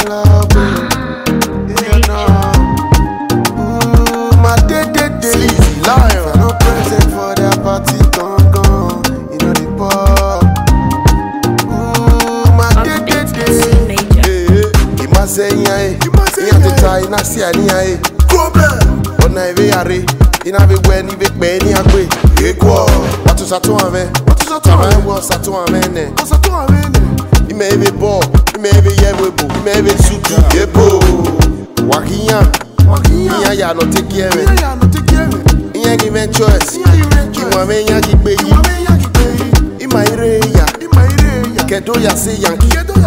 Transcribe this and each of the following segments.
love, you know. My day, sleazy lion. If I no present for their party, gone. You know the pop. My day. He must say, yeah, to try, not see any problem. But now, we are in a big way, big penny, a quick. Equal. What is that to a man? What is that to a man? What's that to a man? What's that to a man? He may be ball, he may be yellow, he may be suit. Yebo. Wakinya, ya no take care of it. He ain't given choice. You want me, Yankee baby. In my area, Kedo ya say Yankee.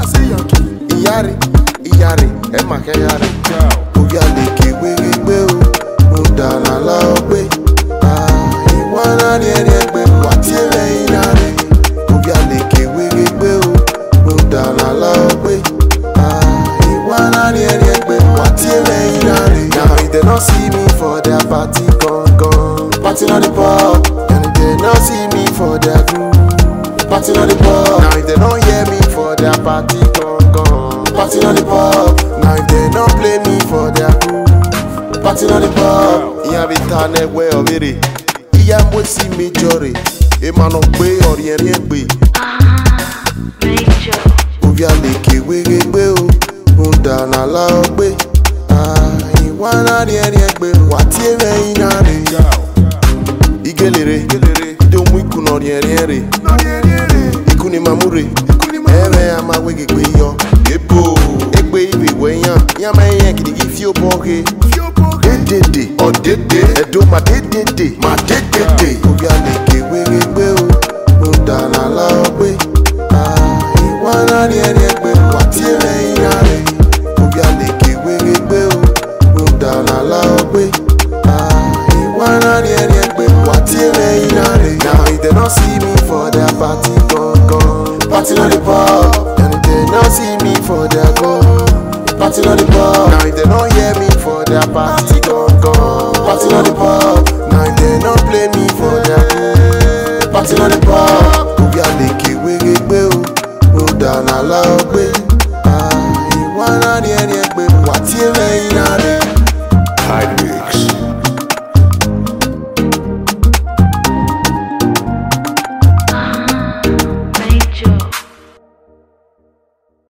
Iyari, Emma Kayari. Uyaleke we Udana lawe. Iwana niye wati inare. Uyaleke we Udana lawe. Iwana niye wati inare. Now if they don't see me for their party, gone. Party on the pub. And if they don't see me for their group, party on the pub. Now if they don't hear me for their party, gone. Party on the pub. Now if they don't play me for their group, party on the pub. Iya be tane we obere. Iya mo si mi jore. E ma no gbe ori en gbe. Major. Obi aleke we o. Unda na la ogbe. Iwana ni en gbe. Wati e inare. Igelere. Do mu ikun ori en ikuni mamure. Eme ama we gbe yo. Ebo. Egbe ibe we yan. Yan ma yen kidi gi fi oboke. Dede, oh dede, edo ma dede, Obi aleke we o, Udana la ogbe. Iwana ni egbe, wati inare. Obi aleke we o, Udana la ogbe. Iwana ni egbe, wati inare. Now if they don't see me for their party, gone. Party on the pub, and if they don't see me for their party on the pub. Now if they don't hear me for their party, gone. Party on the pub. Now if they don't play me for their party on the